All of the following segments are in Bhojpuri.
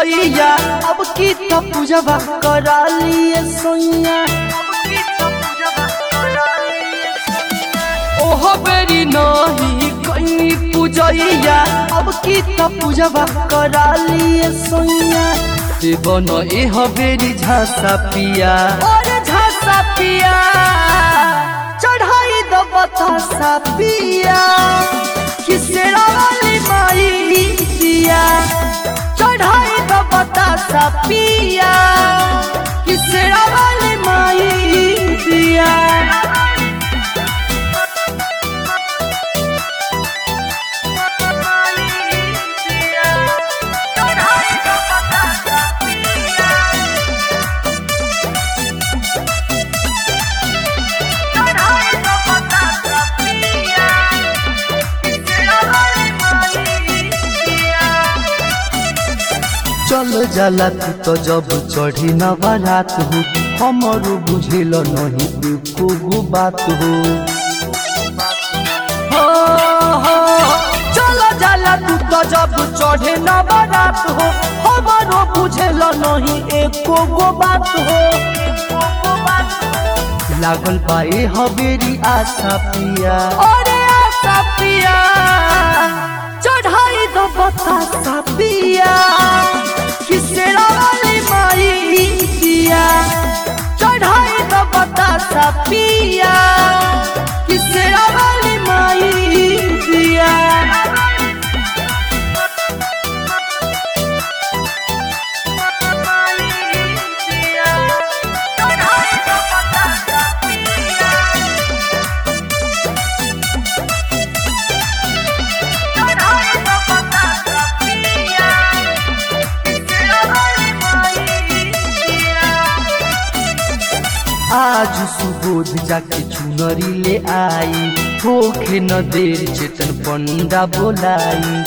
पूजैया अब की तो पूजवा करा लिए सोइया ओह बेरी नहीं कहीं पूजैया अब की तो पूजवा करा लिए सोइया बन एह बेरी झांसा पिया और झांसा पिया चढ़ाई दो बतासा पिया किसेरा वाली माई पिया चढ़ाई दो बतासा पिया किसेरा वाली माई पिया चल जाला तू तो जब चढ़ी न बारात हो हमारो बुझेल नहीं एको बात हो चल जाला तू तो जब चढ़े न बारात हो हमारो बुझेल नहीं एको बात हो लागल पाए हवेरी आशा पिया अरे आशा पिया चढ़ाई दो बतासा पिया किसेरा वाली माई पिया चढ़ाई दो बतासा पिया किसेरा वाली माई पिया आज सुबोध जाके चुनरी ले आई होखे न देर चेतन पंडा बोलाई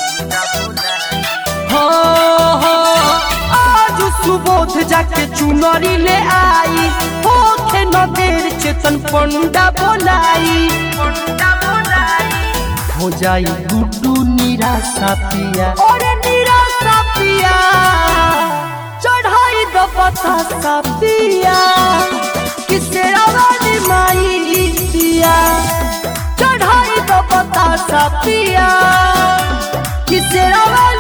आज सुबोध जाके चुनरी ले आई होखे न देर चेतन पंडा बोलाई हो जाई गुड्डू निराशा पिया और निराशा पिया चढ़ाई दो बतासा पिया किसेरा वाली माई पिया चढ़ाई दो बतासा पिया किसेरा